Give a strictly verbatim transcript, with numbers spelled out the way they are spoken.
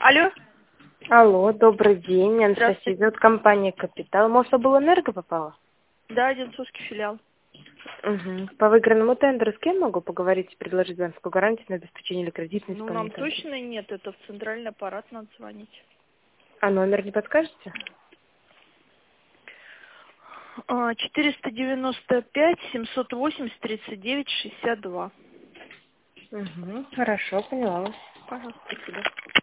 Алло. Алло, добрый день. Анастасия, Здравствуйте. зовут компания «Капитал». Может, Обленерго попала? Да, Одинцовский филиал. Угу. По выигранному тендеру с кем могу поговорить и предложить банковскую гарантию на обеспечение или кредитной Ну, нам исполнительности? точно нет, это в центральный аппарат надо звонить. А номер не подскажете? А, четыреста девяносто пять семьсот восемьдесят тридцать девять шестьдесят два. Угу. Хорошо, поняла вас. Пожалуйста, спасибо.